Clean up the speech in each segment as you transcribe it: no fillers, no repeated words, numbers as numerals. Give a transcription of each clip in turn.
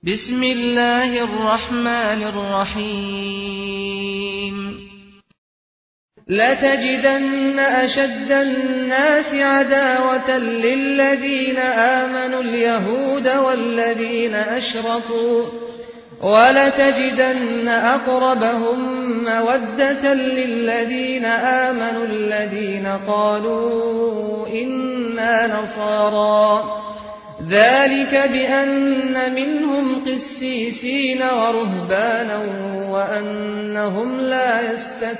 بسم الله الرحمن الرحيم لتجدن أشد الناس عداوة للذين آمنوا اليهود والذين أشركوا ولتجدن أقربهم مودة للذين آمنوا الذين قالوا إنا نصارى ذلك بأن منهم قسيسين ورهبانا وأنهم لا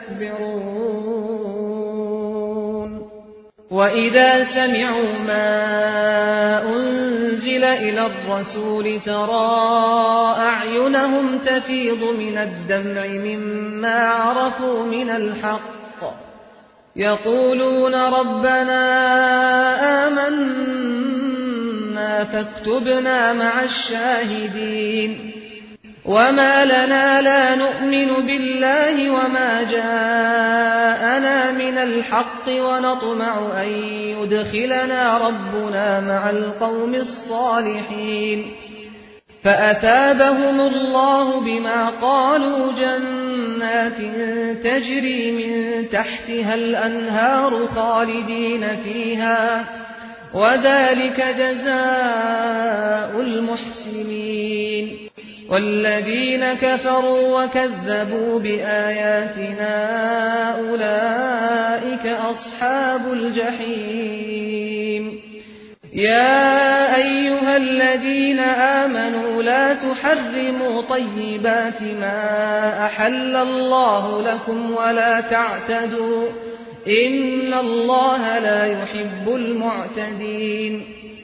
يستكبرون وإذا سمعوا ما أنزل إلى الرسول ترى أعينهم تفيض من الدمع مما عرفوا من الحق يقولون ربنا آمنا فاكتبنا مع الشاهدين وما لنا لا نؤمن بالله وما جاءنا من الحق ونطمع أن يدخلنا ربنا مع القوم الصالحين فأثابهم الله بما قالوا جنات تجري من تحتها الأنهار خالدين فيها وذلك جزاء المحسنين والذين كفروا وكذبوا بآياتنا أولئك أصحاب الجحيم يا أيها الذين آمنوا لا تحرموا طيبات ما أحل الله لكم ولا تعتدوا إن الله لا يحب المعتدين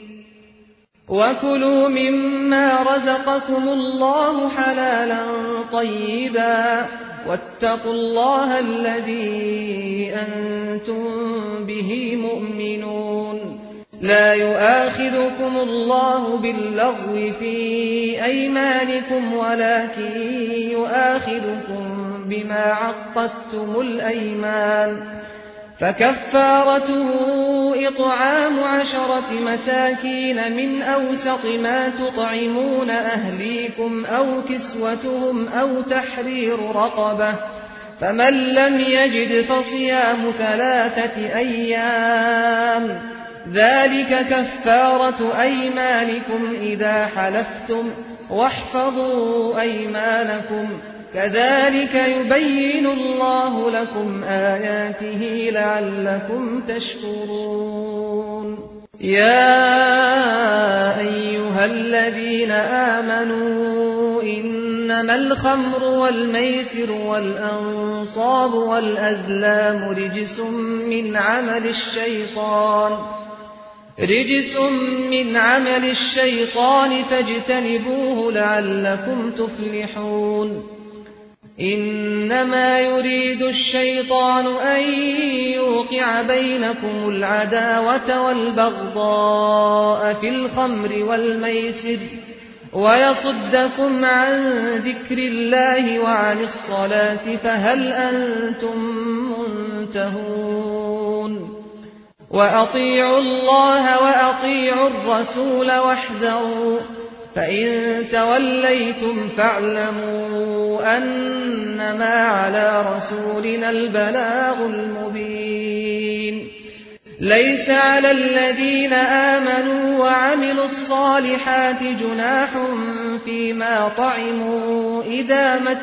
وكلوا مما رزقكم الله حلالا طيبا واتقوا الله الذي أنتم به مؤمنون لا يؤاخذكم الله باللغو في أيمانكم ولكن يؤاخذكم بما عقدتم الأيمان فكفارته إطعام 10 مساكين من أوسط ما تطعمون أهليكم أو كسوتهم أو تحرير رقبة فمن لم يجد فصيام 3 أيام ذلك كفارة أيمانكم إذا حلفتم واحفظوا أيمانكم كذلك يبين الله لكم آياته لعلكم تشكرون يا أيها الذين آمنوا إنما الخمر والميسر والأنصاب والأزلام رجس من عمل الشيطان فاجتنبوه لعلكم تفلحون إنما يريد الشيطان أن يوقع بينكم العداوة والبغضاء في الخمر والميسر ويصدكم عن ذكر الله وعن الصلاة فهل أنتم منتهون وأطيعوا الله وأطيعوا الرسول واحذروا فإن توليتم فاعلموا أنما على رسولنا البلاغ المبين ليس على الذين آمنوا وعملوا الصالحات جناح فيما طعموا إذا ما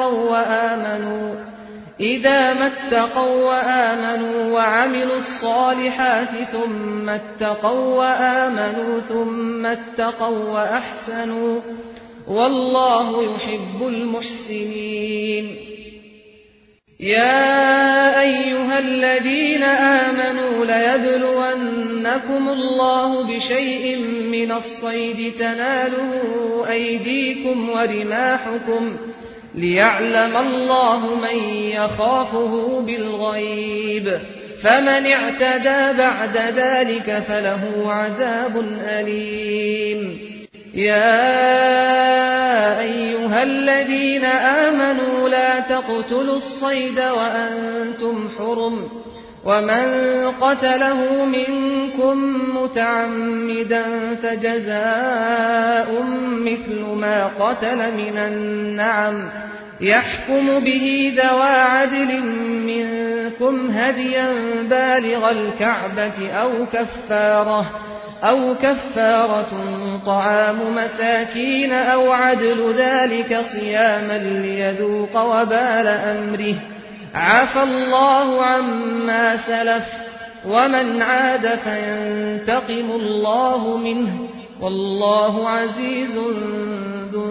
اتقوا وآمنوا وعملوا الصالحات ثم اتقوا وآمنوا ثم اتقوا وأحسنوا والله يحب المحسنين يا أيها الذين آمنوا ليبلونكم الله بشيء من الصيد تناله أيديكم ورماحكم ليعلم الله من يخافه بالغيب فمن اعتدى بعد ذلك فله عذاب أليم يا أيها الذين آمنوا لا تقتلوا الصيد وأنتم حرم ومن قتله منكم متعمدا فجزاء مثل ما قتل من النعم يحكم به ذوى عدل منكم هديا بالغ الكعبة أو كفارة طعام مساكين أو عدل ذلك صياما ليذوق وبال أمره عفى الله عما سلف ومن عاد فينتقم الله منه والله عزيز ذو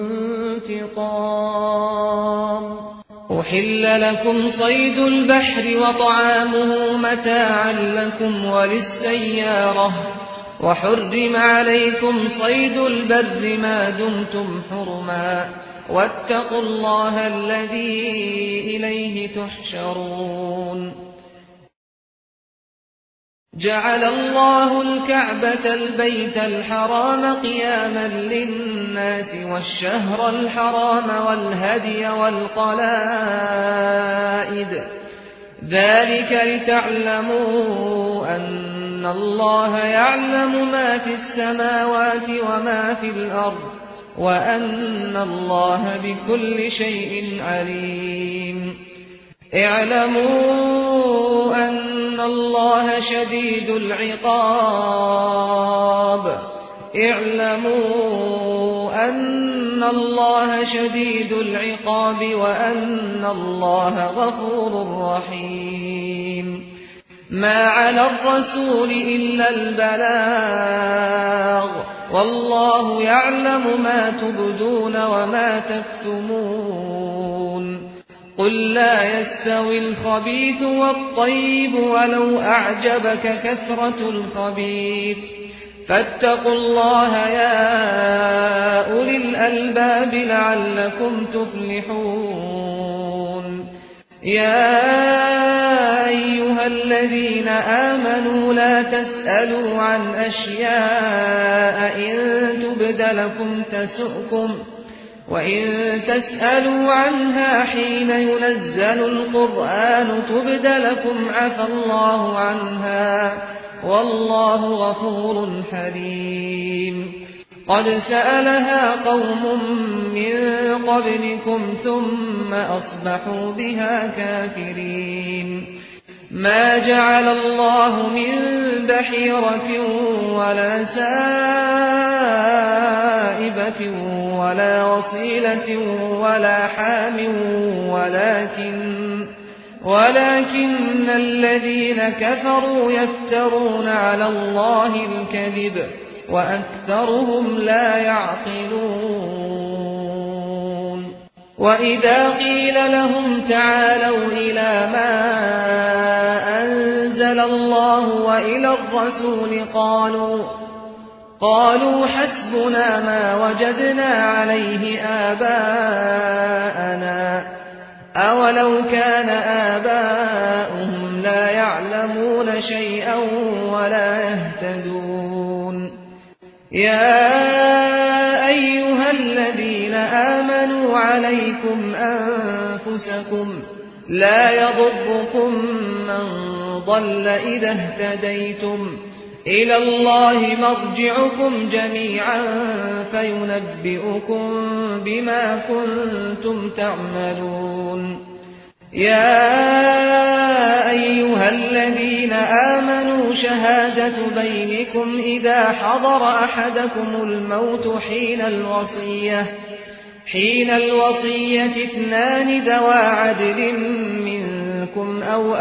انتقام. أحل لكم صيد البحر وطعامه متاعا لكم وللسيارة وحرم عليكم صيد البر ما دمتم حرما واتقوا الله الذي إليه تحشرون. جعل الله الكعبة البيت الحرام قياما للناس والشهر الحرام والهدي والقلائد ذلك لتعلموا أن الله يعلم ما في السماوات وما في الأرض وأن الله بكل شيء عليم. اعلموا أن الله شديد العقاب وأن الله غفور رحيم. ما على الرسول إلا البلاغ والله يعلم ما تبدون وما تكتمون. قل لا يستوي الخبيث والطيب ولو أعجبك كثرة الخبيث فاتقوا الله يا أولي الألباب لعلكم تفلحون. يا أيها الذين آمنوا لا تسألوا عن أشياء إن تبد لكم تسؤكم وإن تسألوا عنها حين ينزل القرآن تبد لكم عفى الله عنها والله غفور حليم. قد سألها قوم من قبلكم ثم أصبحوا بها كافرين. ما جعل الله من بحيرة ولا سائبة ولا وصيلة ولا حام ولكن الذين كفروا يفترون على الله الكذب وأكثرهم لا يعقلون. وإذا قيل لهم تعالوا إلى ما أنزل الله وإلى الرسول قالوا حسبنا ما وجدنا عليه آباءنا أولو كان آباؤهم لا يعلمون شيئا ولا يهتدون. يا أيها الذين آمنوا عليكم أنفسكم لا يضركم من ضل إذا اهتديتم إلى الله مرجعكم جميعا فينبئكم بما كنتم تعملون. يا أيها الذين آمنوا شهادة بينكم إذا حضر أحدكم الموت حين الوصية 2 ذوى عدل منكم أو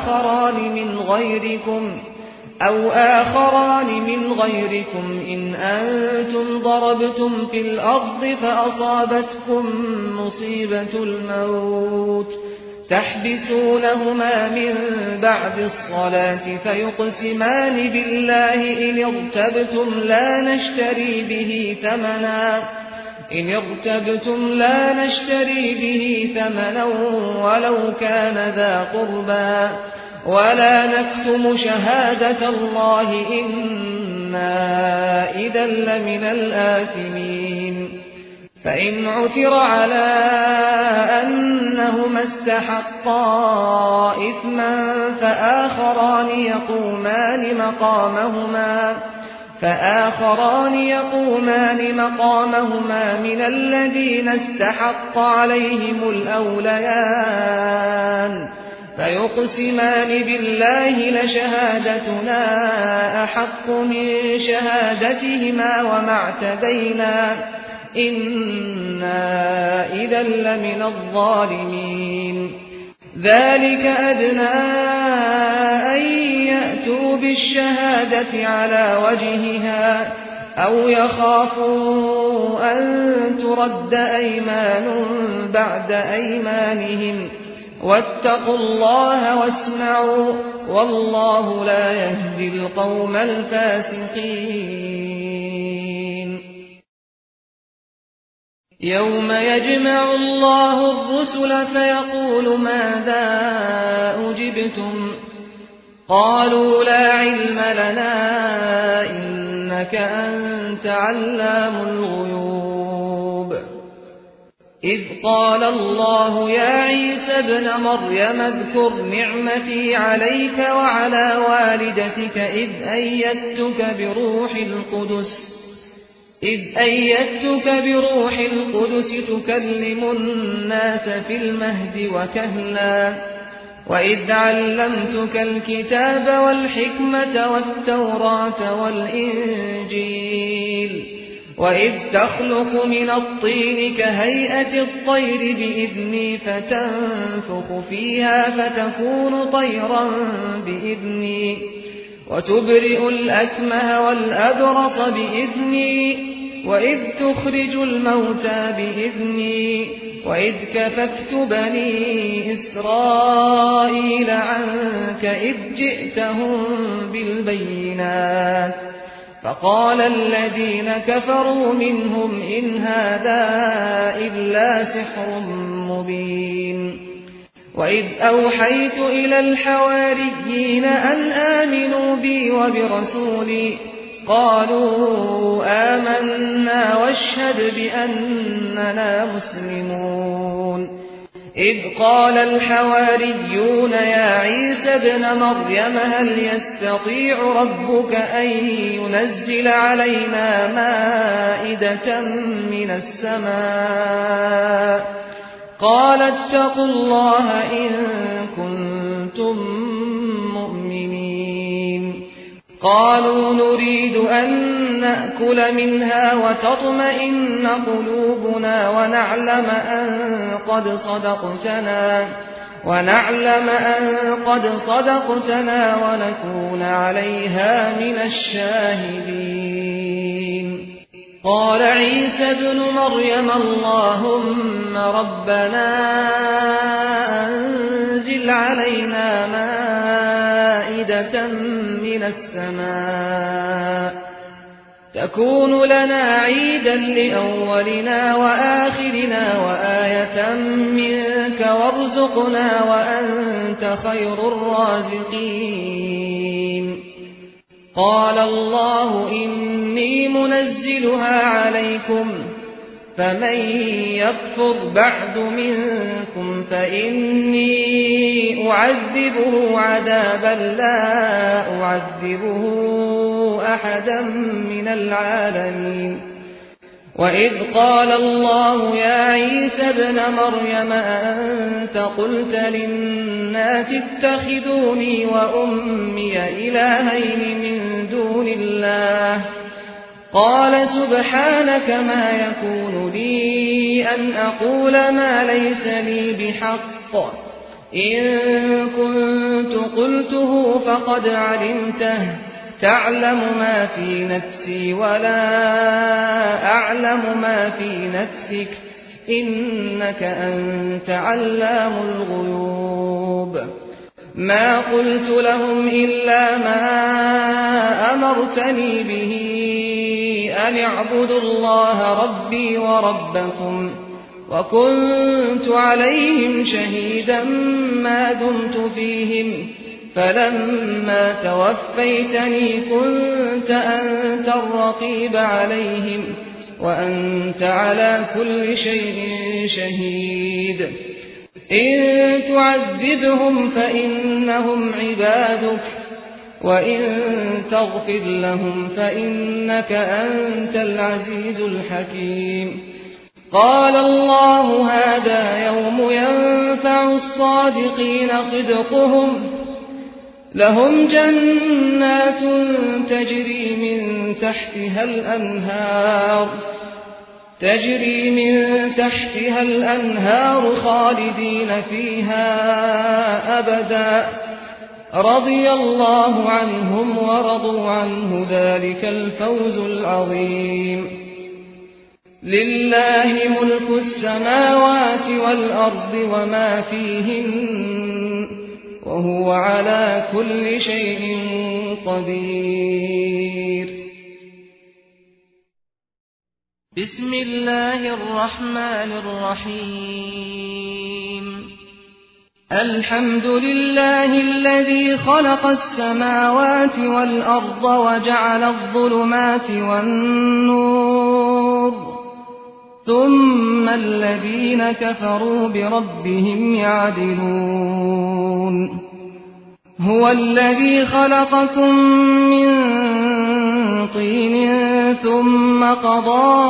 آخران من غيركم إن أنتم ضربتم في الأرض فأصابتكم مصيبة الموت تحبسونهما من بعد الصلاة فيقسمان بالله إن ارتبتم لا نشتري به ثمنا ولو كان ذا قربى ولا نكتم شهادة الله إنا إذا لمن الآثمين. فإن عثر على أنهما استحقا إثما فآخران يقومان مقامهما من الذين استحق عليهم الأوليان فيقسمان بالله لشهادتنا أحق من شهادتهما وما اعتدينا إنا إذا لمن الظالمين. ذلك أدنى أن يأتوا بالشهادة على وجهها أو يخافوا أن ترد أيمان بعد أيمانهم واتقوا الله واسمعوا والله لا يهدي القوم الفاسقين. يوم يجمع الله الرسل فيقول ماذا أجبتم قالوا لا علم لنا إنك أنت علام الغيوب. إذ قال الله يا عيسى ابن مريم اذكر نعمتي عليك وعلى والدتك إذ أيدتك بروح القدس تكلم الناس في المهد وكهلا وإذ علمتك الكتاب والحكمة والتوراة والإنجيل وإذ تخلق من الطين كهيئة الطير بإذني فتنفخ فيها فتكون طيرا بإذني وتبرئ الأكمه والأبرص بإذني وإذ تخرج الموتى بإذني وإذ كففت بني إسرائيل عنك إذ جئتهم بالبينات فقال الذين كفروا منهم إن هذا إلا سحر مبين. وإذ أوحيت إلى الحواريين أن آمنوا بي وبرسولي قالوا آمنا واشهد بأننا مسلمون. إذ قال الحواريون يا عيسى ابن مريم هل يستطيع ربك أن ينزل علينا مائدة من السماء قال اتقوا الله إن كنتم مؤمنين. قالوا نريد أن نأكل منها وتطمئن قلوبنا ونعلم أن قد صدقتنا ونكون عليها من الشاهدين. قال عيسى ابن مريم اللهم ربنا أنزل علينا مائدة من السماء تكون لنا عيدا لأولنا وآخرنا وآية منك وارزقنا وأنت خير الرازقين. قال الله إني منزلها عليكم فمن يكفر بعد منكم فإني أعذبه عذابا لا أعذبه أحدا من العالمين. وإذ قال الله يا عيسى ابن مريم أنت قلت للناس اتخذوني وأمي إلهين من دون الله قال سبحانك ما يكون لي أن أقول ما ليس لي بحق إن كنت قلته فقد علمته تعلم ما في نفسي ولا أعلم ما في نفسك إنك أنت علام الغيوب. ما قلت لهم إلا ما أمرتني به أن اعبدوا الله ربي وربكم وكنت عليهم شهيدا ما دمت فيهم فلما توفيتني كنت أنت الرقيب عليهم وأنت على كل شيء شهيد إن تعذبهم فإنهم عبادك وإن تغفر لهم فإنك أنت العزيز الحكيم قال الله هذا يوم ينفع الصادقين صدقهم لهم جنات تجري من تحتها الأنهار خالدين فيها أبدا رضي الله عنهم ورضوا عنه ذلك الفوز العظيم لله ملك السماوات والأرض وما فيهن وهو على كل شيء قدير بسم الله الرحمن الرحيم الحمد لله الذي خلق السماوات والأرض وجعل الظلمات والنور ثم الذين كفروا بربهم يعدلون هو الذي خلقكم من طين ثم قضى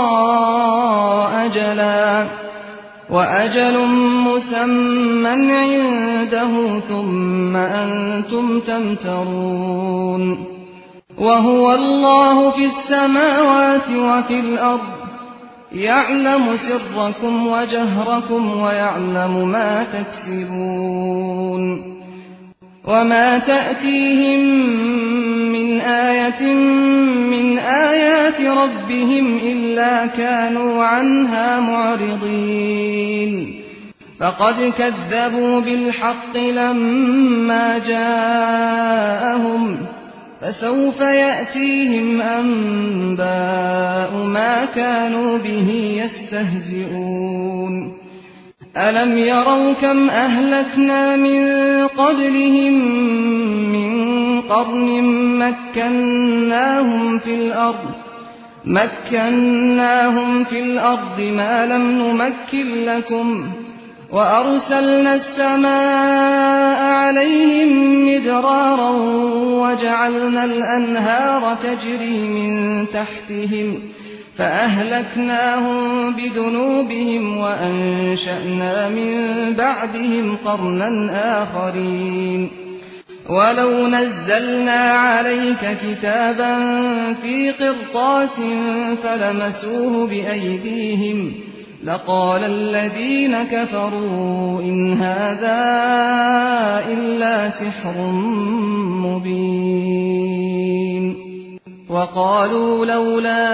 أجلا وأجل مسمى عنده ثم أنتم تمترون وهو الله في السماوات وفي الأرض يعلم سركم وجهركم ويعلم ما تكسبون وما تأتيهم من آية من آيات ربهم إلا كانوا عنها معرضين فقد كذبوا بالحق لما جاءهم فسوف يأتيهم أنباء ما كانوا به يستهزئون ألم يروا كم أهلكنا من قبلهم من قرن مكناهم في الأرض ما لم نمكن لكم وأرسلنا السماء عليهم مدرارا وجعلنا الأنهار تجري من تحتهم فأهلكناهم بذنوبهم وأنشأنا من بعدهم قرنا آخرين ولو نزلنا عليك كتابا في قرطاس فلمسوه بأيديهم لقال الذين كفروا إن هذا إلا سحر مبين وقالوا لولا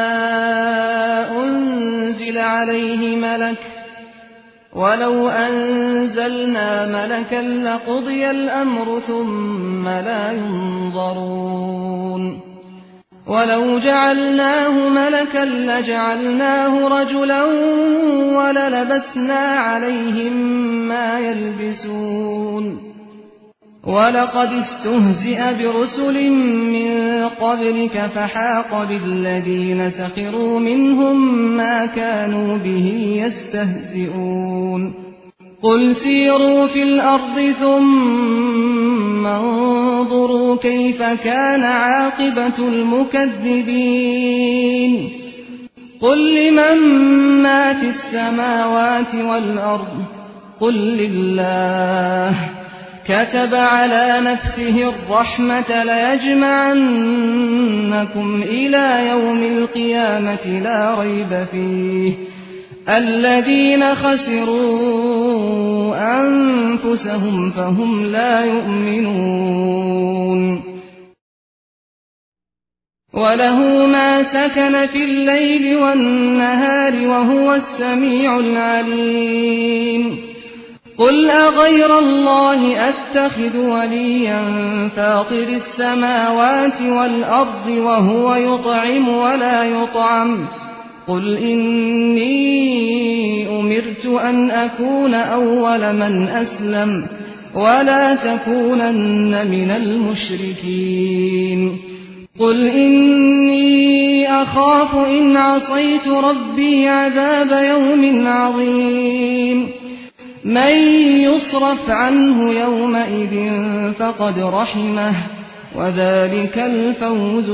أنزل عليه ملك ولو أنزلنا ملكا لقضي الأمر ثم لا ينظرون ولو جعلناه ملكا لجعلناه رجلا وللبسنا عليهم ما يلبسون ولقد استهزئ برسل من قبلك فحاق بالذين سخروا منهم ما كانوا به يستهزئون قل سيروا في الأرض ثم انظروا كيف كان عاقبة المكذبين قل لمن ما في السماوات والأرض قل لله كتب على نفسه الرحمة ليجمعنكم إلى يوم القيامة لا ريب فيه الذين خسروا أنفسهم فهم لا يؤمنون وله ما سكن في الليل والنهار وهو السميع العليم قل أغير الله أتخذ وليا فاطر السماوات والأرض وهو يطعم ولا يطعم قل إني أمرت أن أكون أول من أسلم ولا تكونن من المشركين قل إني أخاف إن عصيت ربي عذاب يوم عظيم من يصرف عنه يومئذ فقد رحمه وذلك الفوز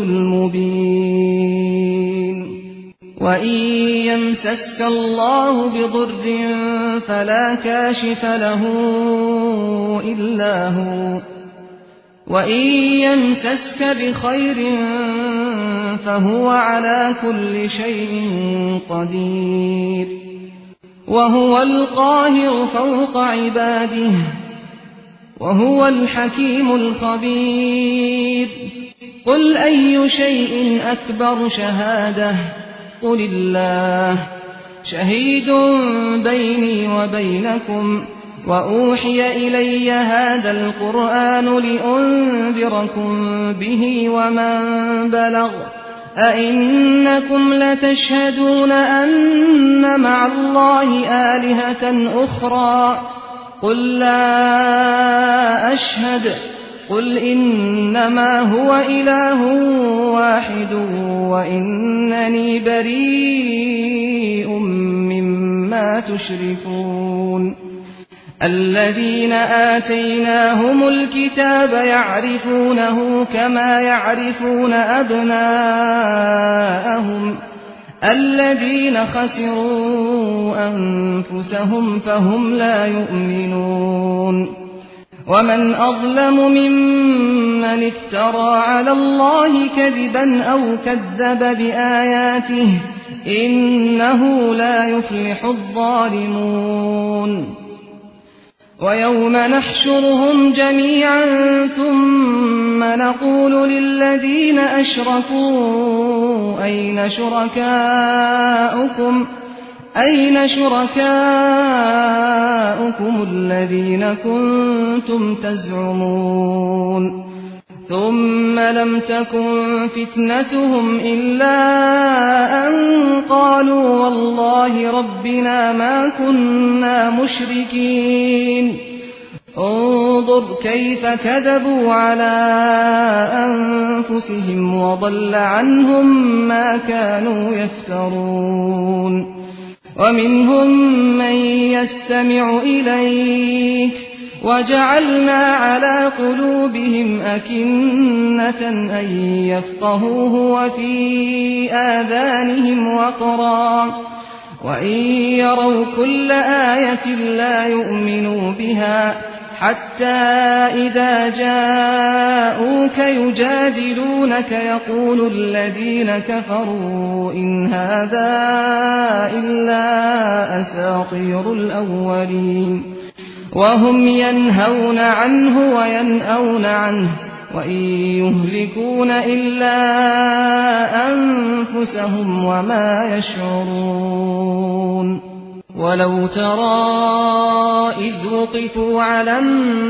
المبين وإن يمسسك الله بضر فلا كاشف له إلا هو وإن يمسسك بخير فهو على كل شيء قدير وهو القاهر فوق عباده وهو الحكيم الخبير قل أي شيء أكبر شهادة قل الله شهيد بيني وبينكم وأوحي إلي هذا القرآن لأنذركم به ومن بلغ أئنكم لتشهدون أن مع الله آلهة أخرى قل لا أشهد قل إنما هو إله واحد وإنني بريء مما تشركون الذين آتيناهم الكتاب يعرفونه كما يعرفون أبناءهم الذين خسروا أنفسهم فهم لا يؤمنون ومن أظلم ممن افترى على الله كذبا أو كذب بآياته إنه لا يفلح الظالمون ويوم نحشرهم جميعا ثم نقول للذين أشركوا أين شركاؤكم الذين كنتم تزعمون ثم لم تكن فتنتهم إلا أن قالوا والله ربنا ما كنا مشركين انظر كيف كذبوا على أنفسهم وضل عنهم ما كانوا يفترون ومنهم من يستمع إليك وجعلنا على قلوبهم أكنة أن يفقهوه وفي آذانهم وقرا وإن يروا كل آية لا يؤمنوا بها حتى إذا جاءوك يجادلونك يقول الذين كفروا إن هذا إلا أساطير الأولين وهم ينهون عنه وينأون عنه وإن يهلكون إلا أنفسهم وما يشعرون ولو ترى إذ وقفوا على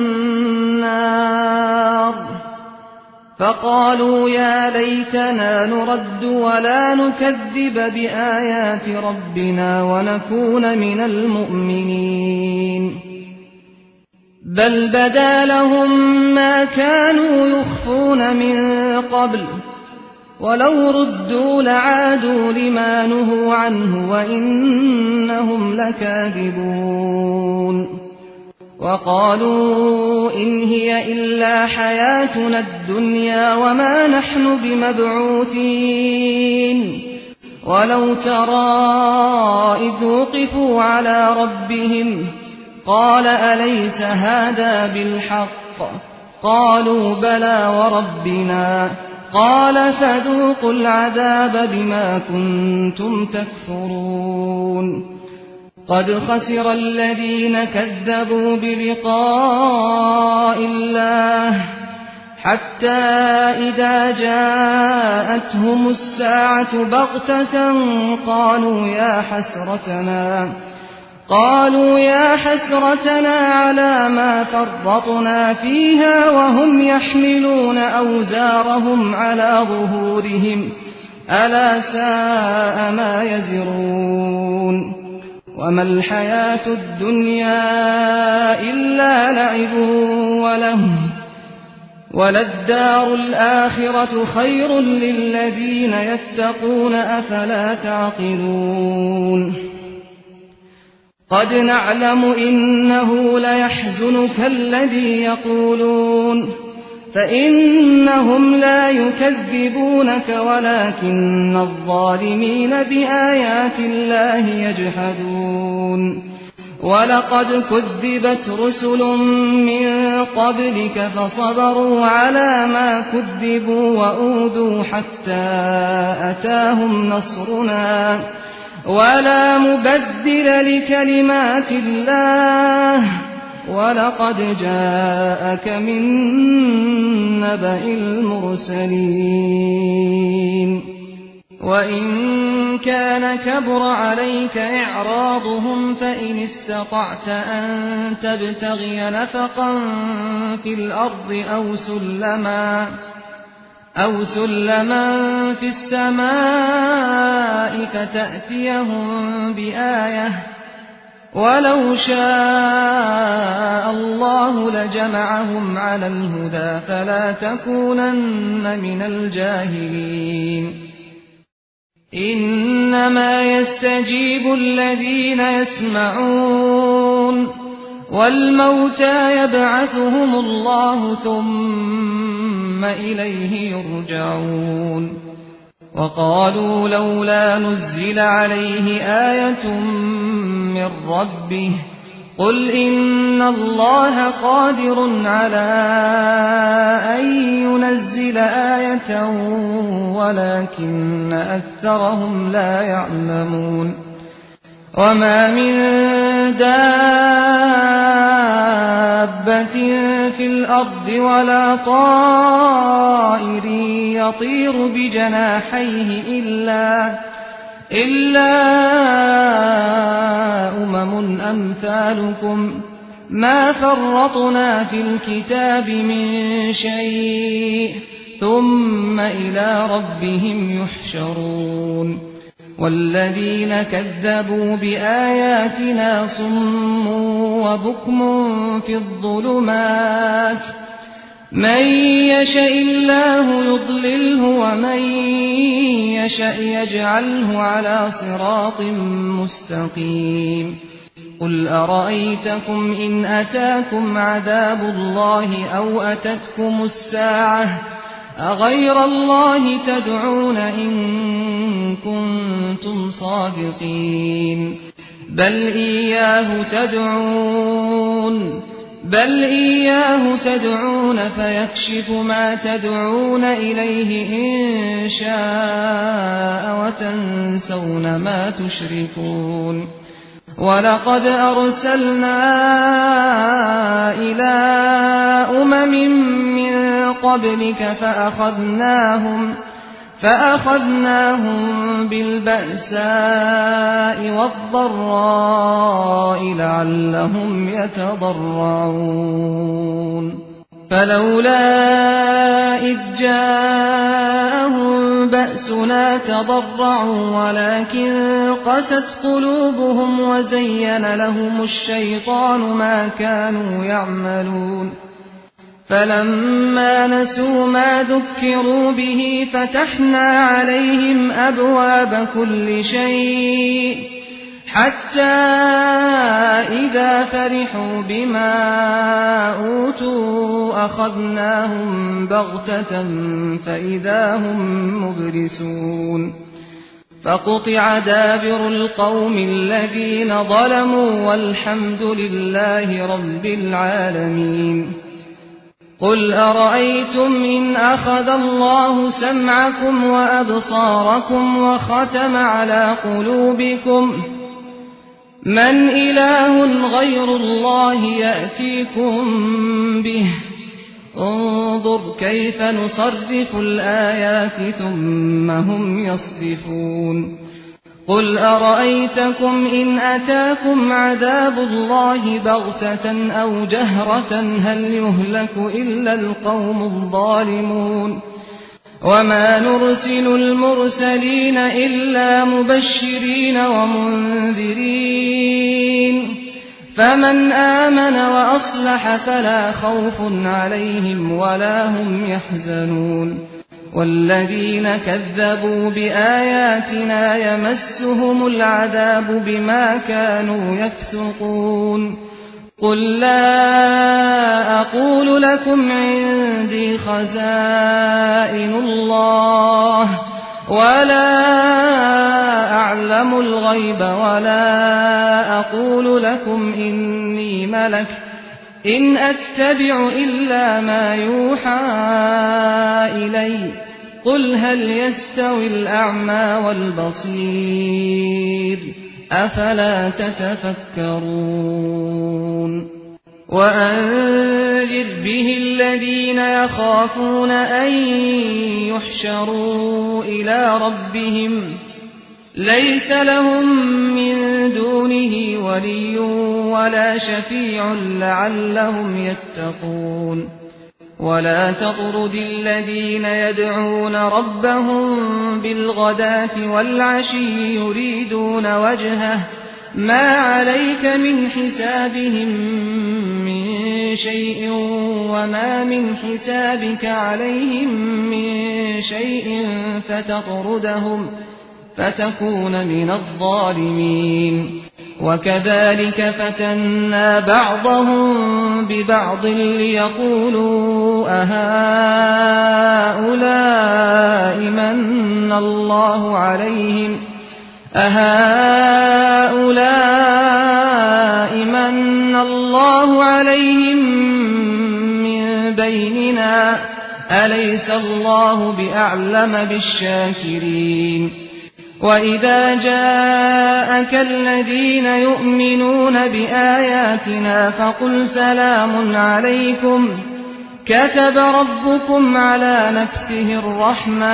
النار فقالوا يا ليتنا نرد ولا نكذب بآيات ربنا ونكون من المؤمنين بل بدا لهم ما كانوا يخفون من قبل ولو ردوا لعادوا لما نهوا عنه وإنهم لكاذبون وقالوا إن هي إلا حياتنا الدنيا وما نحن بمبعوثين ولو ترى إذ وقفوا على ربهم قال أليس هذا بالحق قالوا بلى وربنا قال فذوقوا العذاب بما كنتم تكفرون قد خسر الذين كذبوا بلقاء الله حتى إذا جاءتهم الساعة بغتة قالوا يا حسرتنا على ما فرطنا فيها وهم يحملون أوزارهم على ظهورهم ألا ساء ما يزرون وما الحياة الدنيا إلا لعب وَلَلدَّارُ الْآخِرَةُ خَيْرٌ لِّلَّذِينَ يَتَّقُونَ أَفَلَا تَعْقِلُونَ قَدْ نَعْلَمُ إِنَّهُ لَيَحْزُنُكَ الَّذِي يَقُولُونَ فَإِنَّهُمْ لَا يُكَذِّبُونَكَ وَلَكِنَّ الظَّالِمِينَ بِآيَاتِ اللَّهِ يَجْحَدُونَ وَلَقَدْ كُذِّبَتْ رُسُلٌ مِّن قَبْلِكَ فَصَبَرُوا عَلَىٰ مَا كُذِّبُوا وَأُوذُوا حَتَّىٰ أَتَاهُمْ نَصْرُنَا وَلَا مُبَدِّلَ لِكَلِمَاتِ اللَّهِ وَلَقَدْ جَاءَكَ مِن نَّبَإِ الْمُرْسَلِينَ وَإِن كَانَ كَبُرَ عَلَيْكَ إِعْرَاضُهُمْ فَإِنِ اسْتَطَعْتَ أَن تَبْتَغِيَ نَفَقًا فِي الْأَرْضِ أَوْ سُلَّمًا فِي السَّمَاءِ فَتَأْتِيَهُم بِآيَةٍ ۚ وَلَوْ شَاءَ اللَّهُ لَجَمَعَهُمْ عَلَى الْهُدَىٰ فَلَا تَكُونَنَّ مِنَ الْجَاهِلِينَ إِنَّمَا يَسْتَجِيبُ الَّذِينَ يَسْمَعُونَ وَالْمَوْتَىٰ يَبْعَثُهُمُ اللَّهُ ثُمَّ إِلَيْهِ يُرْجَعُونَ وَقَالُوا لَوْلَا نُزِّلَ عَلَيْهِ آيَةٌ مِّن رَّبِّهِ قُلْ إِنَّ اللَّهَ قَادِرٌ عَلَىٰ أَن يُنَزِّلَ آيَةً وَلَٰكِنَّ أَكْثَرَهُمْ لَا يَعْلَمُونَ وَمَا مِن دَابَّةٍ فِي الْأَرْضِ وَلَا طَائِرٍ يَطِيرُ بِجَنَاحَيْهِ إِلَّا أُمَمٌ أَمْثَالُكُم مَّا فَرَّطْنَا فِي الْكِتَابِ مِن شَيْءٍ ثُمَّ إِلَىٰ رَبِّهِمْ يُحْشَرُونَ وَالَّذِينَ كَذَّبُوا بِآيَاتِنَا صُمٌّ وَبُكْمٌ فِي الظُّلُمَاتِ مَن يَشَإِ اللَّهُ يُضْلِلْهُ وَمَن يَشَأْ يَجْعَلْهُ عَلَىٰ صِرَاطٍ مُّسْتَقِيمٍ قُلْ أَرَأَيْتَكُمْ إِنْ أَتَاكُمْ عَذَابُ اللَّهِ أَوْ أَتَتْكُمُ السَّاعَةُ أَغَيْرَ اللَّهِ تَدْعُونَ إِن كُنتُمْ صَادِقِينَ بَلْ إِيَّاهُ تَدْعُونَ فَيَكْشِفُ مَا تَدْعُونَ إِلَيْهِ إِن شَاءَ وَتَنسَوْنَ مَا تُشْرِكُونَ وَلَقَدْ أَرْسَلْنَا إِلَىٰ أُمَمٍ مِّن قَبْلِكَ فَأَخَذْنَاهُم بِالْبَأْسَاءِ وَالضَّرَّاءِ لَعَلَّهُمْ يَتَضَرَّعُونَ فَلَوْلَا إِذْ جَاءَهُم بَأْسُنَا تَضَرَّعُوا وَلَٰكِن قَسَتْ قُلُوبُهُمْ وَزَيَّنَ لَهُمُ الشَّيْطَانُ مَا كَانُوا يَعْمَلُونَ فَلَمَّا نَسُوا مَا ذُكِّرُوا بِهِ فَتَحْنَا عَلَيْهِمْ أَبْوَابَ كُلِّ شَيْءٍ حَتَّىٰ إِذَا فَرِحُوا بِمَا أُوتُوا أَخَذْنَاهُم بَغْتَةً فَإِذَا هُم مُّبْلِسُونَ فَقُطِعَ دَابِرُ الْقَوْمِ الَّذِينَ ظَلَمُوا وَالْحَمْدُ لِلَّهِ رَبِّ الْعَالَمِينَ قُلْ أَرَأَيْتُمْ إِنْ أَخَذَ اللَّهُ سَمْعَكُمْ وَأَبْصَارَكُمْ وَخَتَمَ عَلَىٰ قُلُوبِكُم مَّنْ إِلَٰهٌ غَيْرُ اللَّهِ يَأْتِيكُم بِهِ انظُرْ كَيْفَ نُصَرِّفُ الْآيَاتِ ثُمَّ هُمْ يَصْدِفُونَ قُلْ أَرَأَيْتَكُمْ إِنْ أَتَاكُمْ عَذَابُ اللَّهِ بَغْتَةً أَوْ جَهْرَةً هَلْ يُهْلَكُ إِلَّا الْقَوْمُ الظَّالِمُونَ وَمَا نُرْسِلُ الْمُرْسَلِينَ إِلَّا مُبَشِّرِينَ وَمُنذِرِينَ فمن آمن وأصلح فلا خوف عليهم ولا هم يحزنون والذين كذبوا بآياتنا يمسهم العذاب بما كانوا يفسقون قل لا أقول لكم عندي خزائن الله ولا أعلم الغيب ولا أقول لكم إني ملك إن أتبع إلا ما يوحى إلي قل هل يستوي الأعمى والبصير أفلا تتفكرون وأنذر به الذين يخافون أن يحشروا إلى ربهم ليس لهم من دونه ولي ولا شفيع لعلهم يتقون ولا تطرد الذين يدعون ربهم بالغداة والعشي يريدون وجهه ما عليك من حسابهم من شيء وما من حسابك عليهم من شيء فتطردهم فتكون من الظالمين وكذلك فتنا بعضهم ببعض ليقولوا أهؤلاء من الله عليهم من بيننا أليس الله بأعلم بالشاكرين وإذا جاءك الذين يؤمنون بآياتنا فقل سلام عليكم كتب ربكم على نفسه الرحمة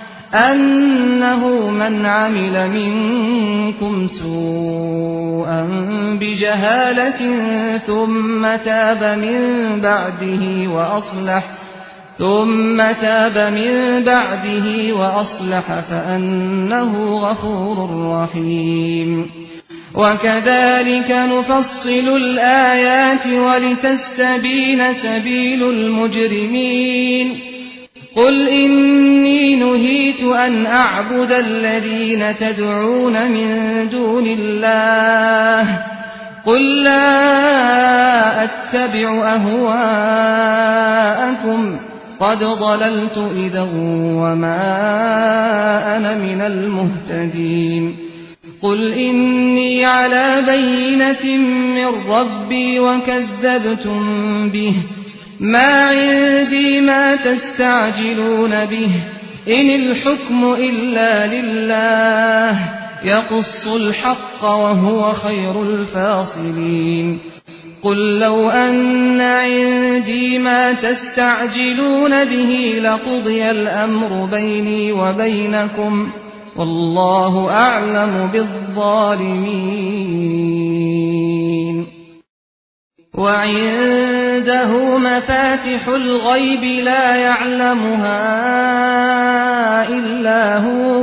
أنه من عمل منكم سوءا بجهالة ثم تاب من بعده وأصلح فأنه غفور رحيم وكذلك نفصل الآيات ولتستبين سبيل المجرمين قل إني نهيت أن أعبد الذين تدعون من دون الله قل لا أتبع أهواءكم قد ضللت إذا وما أنا من المهتدين قل إني على بينة من ربي وكذبتم به ما عندي ما تستعجلون به إن الحكم إلا لله يقص الحق وهو خير الفاصلين قل لو أن عندي ما تستعجلون به لقضي الأمر بيني وبينكم والله أعلم بالظالمين وعنده مفاتح الغيب لا يعلمها إلا هو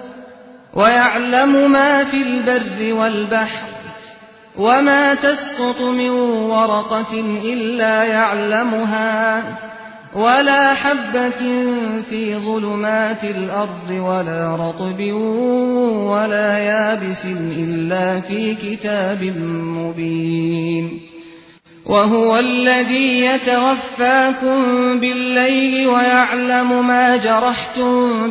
ويعلم ما في البر والبحر وما تسقط من ورقة إلا يعلمها ولا حبة في ظلمات الأرض ولا رطب ولا يابس إلا في كتاب مبين وهو الذي يتوفاكم بالليل ويعلم ما جرحتم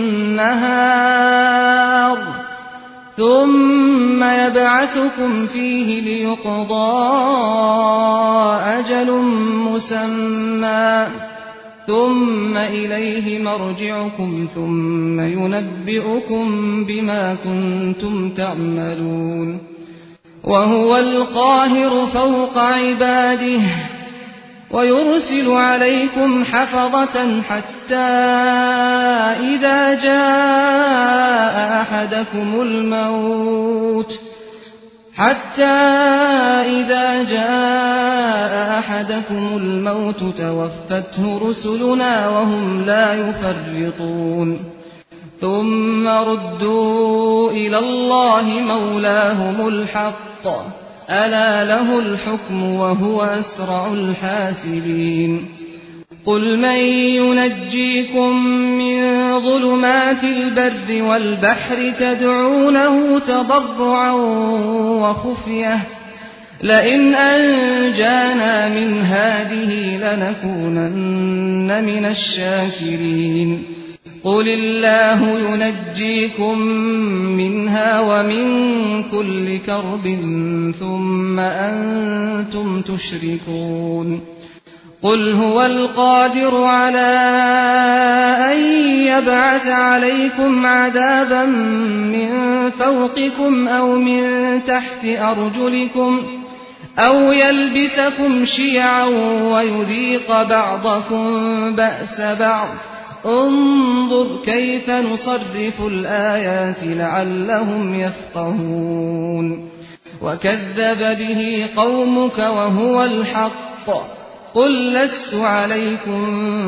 بالنهار ثم يبعثكم فيه ليقضى أجل مسمى ثم إليه مرجعكم ثم ينبئكم بما كنتم تعملون وهو القاهر فوق عباده ويرسل عليكم حفظة حتى إذا جاء أحدكم الموت توفته رسلنا وهم لا يفرطون ثم ردوا إلى الله مولاهم الحق ألا له الحكم وهو أسرع الحاسبين قل من ينجيكم من ظلمات البر والبحر تدعونه تضرعا وخفية لئن أنجانا من هذه لنكونن من الشاكرين قل الله ينجيكم منها ومن كل كرب ثم أنتم تشركون قل هو القادر على أن يبعث عليكم عذابا من فوقكم أو من تحت أرجلكم أو يلبسكم شيعا ويذيق بعضكم بأس بعض انظر كيف نصرف الآيات لعلهم يفقهون وكذب به قومك وهو الحق قل لست عليكم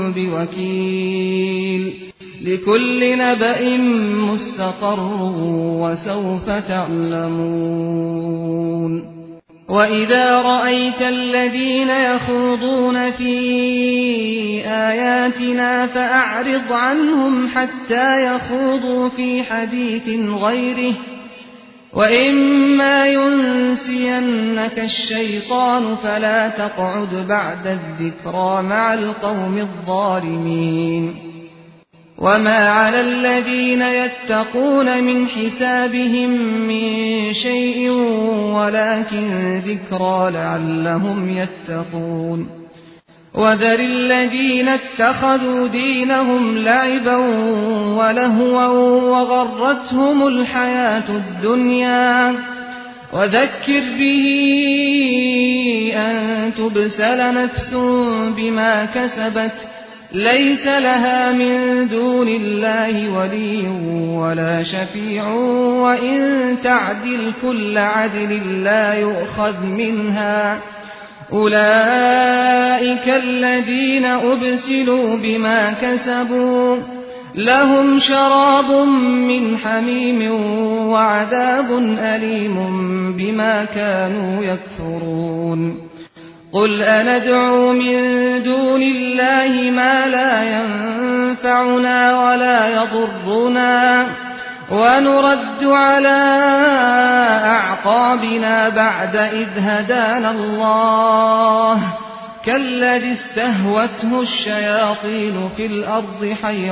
بوكيل لكل نبأ مستقر وسوف تعلمون وإذا رأيت الذين يخوضون في آياتنا فأعرض عنهم حتى يخوضوا في حديث غيره وإما ينسينك الشيطان فلا تقعد بعد الذكرى مع القوم الظالمين وما على الذين يتقون من حسابهم من شيء ولكن ذكرى لعلهم يتقون وذر الذين اتخذوا دينهم لعبا ولهوا وغرتهم الحياة الدنيا وذكر به أن تبسل نفس بما كسبت ليس لها من دون الله ولي ولا شفيع وإن تعدل كل عدل لا يؤخذ منها أولئك الذين أبسلوا بما كسبوا لهم شراب من حميم وعذاب أليم بما كانوا يكفرون قل أندعو من دون الله ما لا ينفعنا ولا يضرنا ونرد على أعقابنا بعد إذ هدانا الله كالذي استهوته الشياطين في الأرض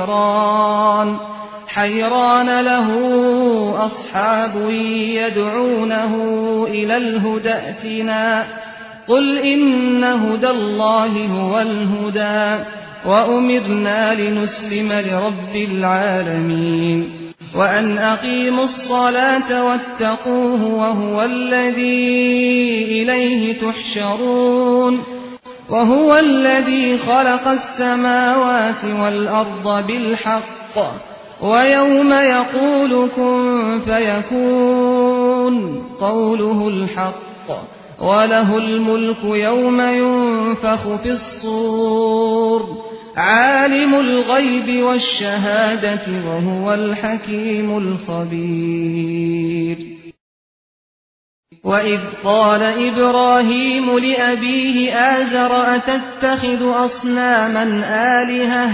حيران له أصحاب يدعونه إلى الهدى ائتنا قل إن هدى الله هو الهدى وأمرنا لنسلم لرب العالمين وأن أقيموا الصلاة واتقوه وهو الذي إليه تحشرون وهو الذي خلق السماوات والأرض بالحق ويوم يقول كن فيكون قوله الحق وله الملك يوم ينفخ في الصور عالم الغيب والشهادة وهو الحكيم الخبير وإذ قال إبراهيم لأبيه آزر أتتخذ أصناما آلهة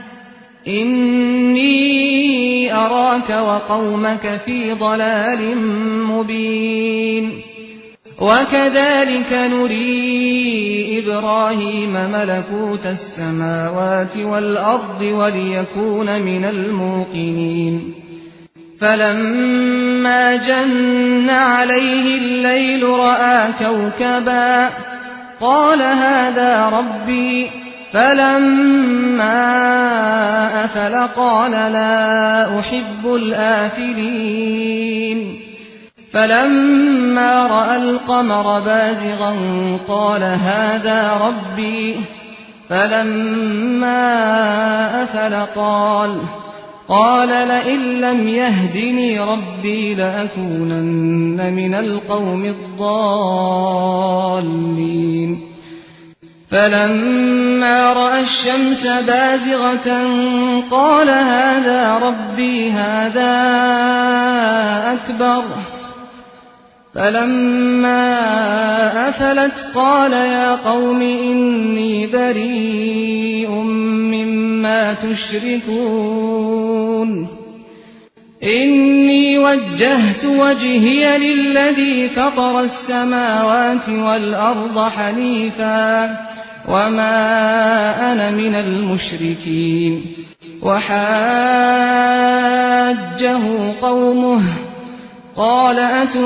إني أراك وقومك في ضلال مبين وكذلك نري إبراهيم ملكوت السماوات والأرض وليكون من الموقنين فلما جن عليه الليل رأى كوكبا قال هذا ربي فلما أفل قال لا أحب الآفلين فلما رأى القمر بازغا قال هذا ربي فلما أفل قال لئن لم يهدني ربي لأكونن من القوم الضالين فلما رأى الشمس بازغة قال هذا ربي هذا أكبر فلما أفلت قال يا قوم إني بريء مما تشركون إني وجهت وجهي للذي فطر السماوات والأرض حنيفا وما أنا من المشركين وحاجه قومه قال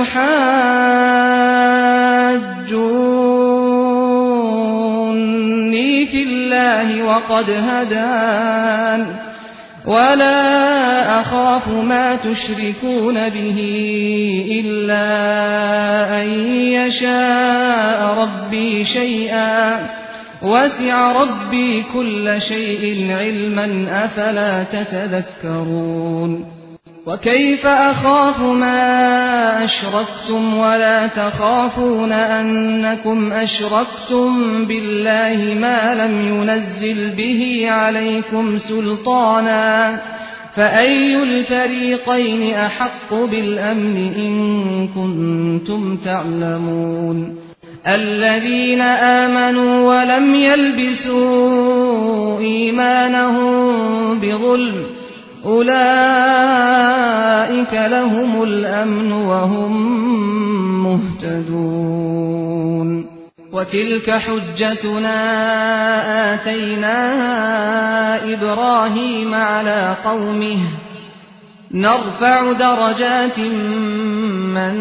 أتحاجوني في الله وقد هدان ولا أخاف ما تشركون به إلا أن يشاء ربي شيئا وسع ربي كل شيء علما أفلا تتذكرون وكيف أخاف ما أشركتم ولا تخافون أنكم أشركتم بالله ما لم ينزل به عليكم سلطانا فأي الفريقين أحق بالأمن إن كنتم تعلمون الذين آمنوا ولم يلبسوا إيمانهم بظلم أولئك لهم الأمن وهم مهتدون وتلك حجتنا آتيناها إبراهيم على قومه نرفع درجات من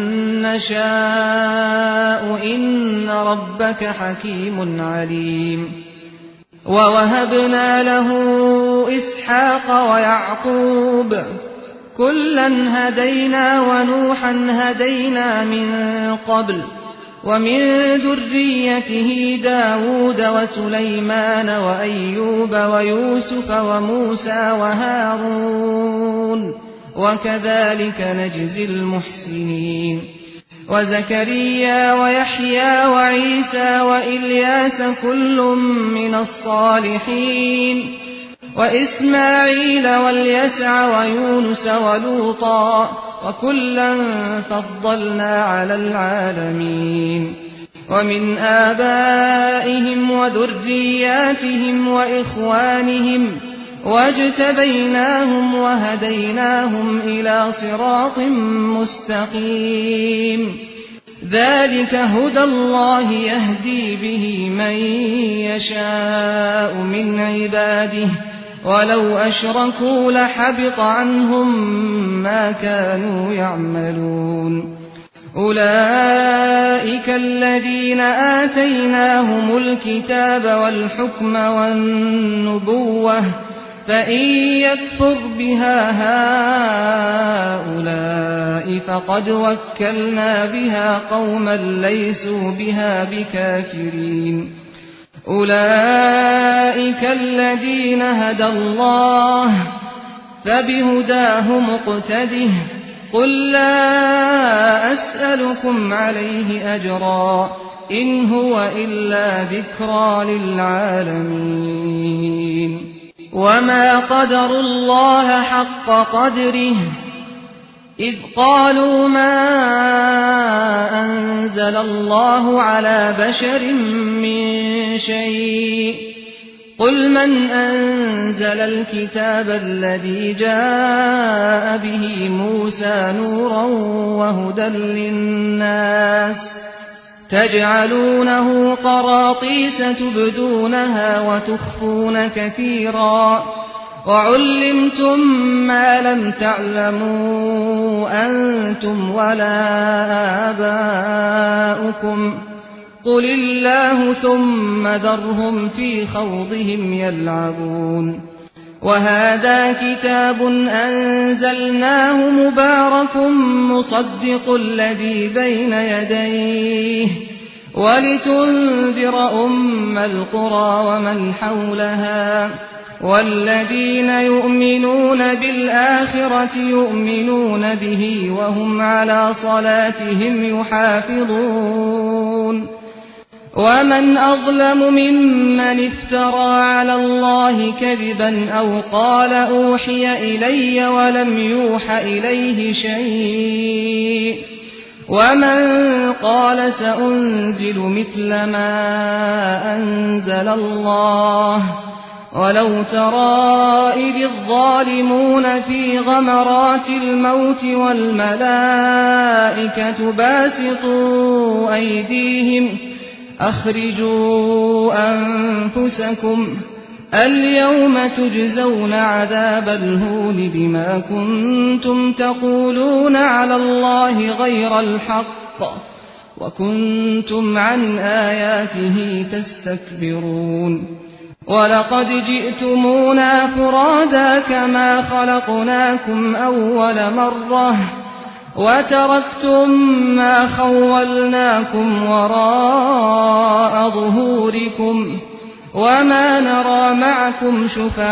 نشاء إن ربك حكيم عليم ووهبنا له إسحاق ويعقوب كلا هدينا ونوحا هدينا من قبل ومن ذريته داود وسليمان وأيوب ويوسف وموسى وهارون وكذلك نجزي المحسنين وزكريا ويحيى وعيسى وإلياس كل من الصالحين وإسماعيل واليسع ويونس ولوطا وكلا فضلنا على العالمين ومن آبائهم وذرياتهم وإخوانهم واجتبيناهم وهديناهم إلى صراط مستقيم ذلك هدى الله يهدي به من يشاء من عباده ولو أشركوا لحبط عنهم ما كانوا يعملون أولئك الذين آتيناهم الكتاب والحكم والنبوة فإن يكفر بها هؤلاء فقد وكلنا بها قوما ليسوا بها بكافرين أولئك الذين هدى الله فبهداه مقتده قل لا أسألكم عليه أجرا إن هو إلا ذكرى للعالمين وما قدروا الله حق قدره إذ قالوا ما أنزل الله على بشر من شيء قل من أنزل الكتاب الذي جاء به موسى نورا وهدى للناس تجعلونه قراطيس تبدونها وتخفون كثيرا وعلمتم ما لم تعلموا أنتم ولا آباؤكم قل الله ثم ذرهم في خوضهم يلعبون وهذا كتاب أنزلناه مبارك مصدق الذي بين يديه ولتنذر أم القرى ومن حولها والذين يؤمنون بالآخرة يؤمنون به وهم على صلاتهم يحافظون ومن أظلم ممن افترى على الله كذبا أو قال أوحي إلي ولم يوح إليه شيء ومن قال سأنزل مثل ما أنزل الله ولو ترى إذ الظالمون في غمرات الموت والملائكة باسطوا أيديهم أخرجوا أنفسكم اليوم تجزون عذاب الهون بما كنتم تقولون على الله غير الحق وكنتم عن آياته تستكبرون ولقد جئتمونا فرادا كما خلقناكم أول مرة وتركتم ما خولناكم وراء ظهوركم وما نرى معكم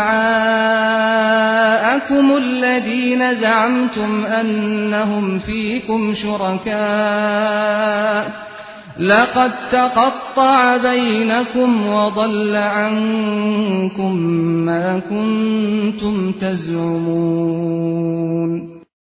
شفعاءكم الذين زعمتم أنهم فيكم شركاء لقد تقطع بينكم وضل عنكم ما كنتم تزعمون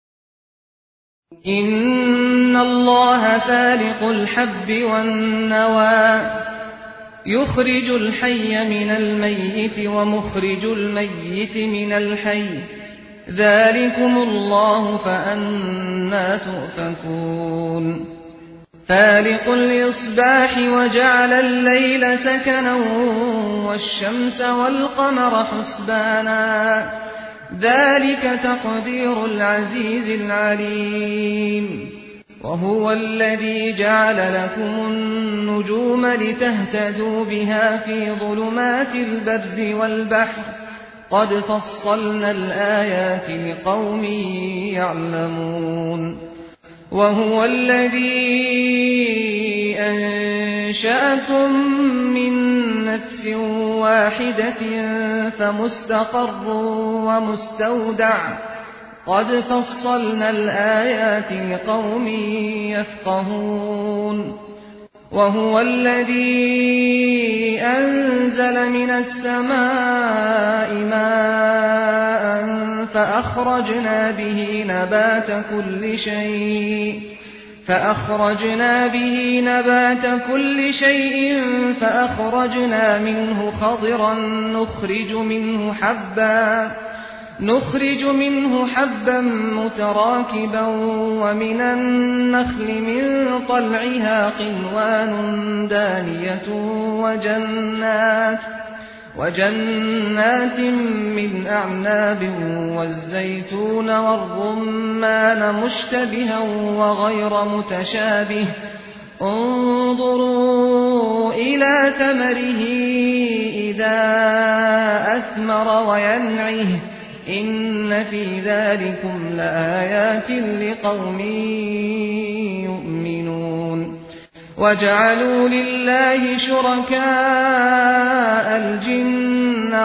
إن الله فالق الحب والنوى يخرج الحي من الميت ومخرج الميت من الحي ذلكم الله فأنى تؤفكون فالق الإصباح وجعل الليل سكنا والشمس والقمر حسبانا ذلك تقدير العزيز العليم وهو الذي جعل لكم النجوم لتهتدوا بها في ظلمات البر والبحر قد فصلنا الآيات لقوم يعلمون وهو الذي أنشأكم من نفس واحدة فمستقر ومستودع قد فصلنا الآيات لقوم يفقهون وهو الذي أنزل من السماء ماء فأخرجنا به نبات كل شيء فأخرجنا منه خضرا نخرج منه حبا متراكبا ومن النخل من طلعها قنوان دانية وجنات من أعناب والزيتون والرمان مشتبها وغير متشابه انظروا إلى ثمره إذا أثمر وينعه إن في ذلكم لآيات لقوم يؤمنون وجعلوا لله شركاء الجن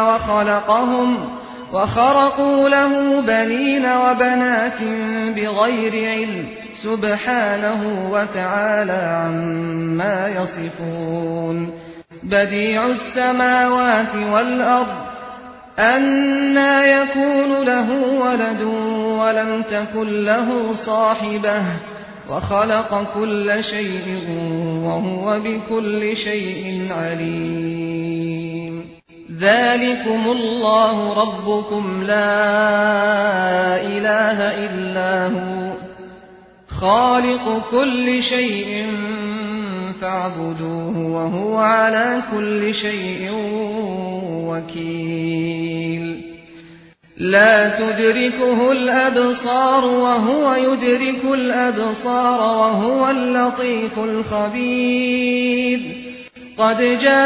وخرقوا له بنين وبنات بغير علم سبحانه وتعالى عما يصفون بديع السماوات والأرض أنى يكون له ولد ولم تكن له صاحبة وخلق كل شيء وهو بكل شيء عليم ذلكم الله ربكم لا إله إلا هو خالق كل شيء فاعبدوه وهو على كل شيء وكيل لا تدركه الأبصار وهو يدرك الأبصار وهو اللطيف الخبير قد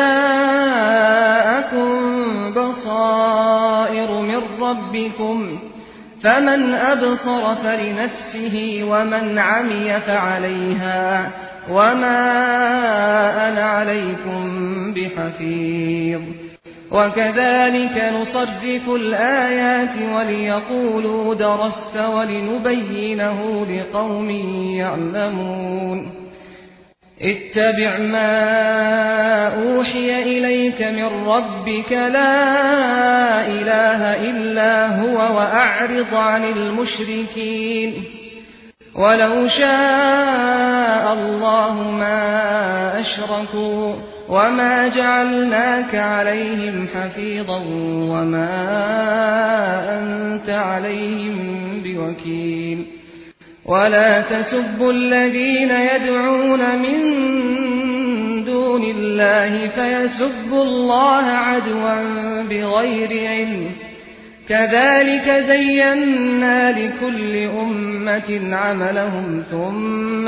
جاءكم بصائر من ربكم فمن أبصر فلنفسه ومن عمي فعليها وما أنا عليكم بحفيظ وكذلك نصرف الآيات وليقولوا درست ولنبينه لقوم يعلمون اتبع ما أوحي إليك من ربك لا إله إلا هو وأعرض عن المشركين ولو شاء الله ما أشركوا وما جعلناك عليهم حفيظا وما أنت عليهم بوكيل ولا تسبوا الذين يدعون من دون الله فيسبوا الله عدوا بغير علم كذلك زينا لكل أمة عملهم ثم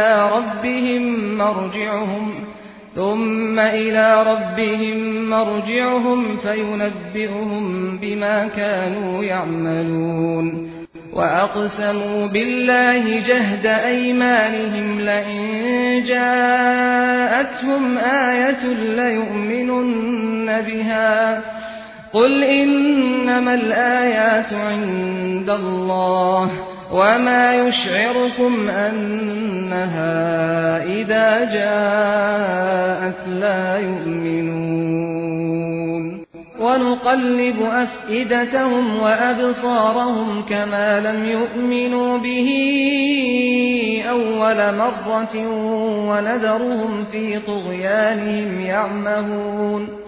إلى ربهم مرجعهم فينبئهم بما كانوا يعملون وأقسموا بالله جهد أيمانهم لئن جاءتهم آية ليؤمنن بها قل إنما الآيات عند الله وما يشعركم أنها إذا جاءت لا يؤمنون ونقلب أفئدتهم وأبصارهم كما لم يؤمنوا به أول مرة ونذرهم في طغيانهم يعمهون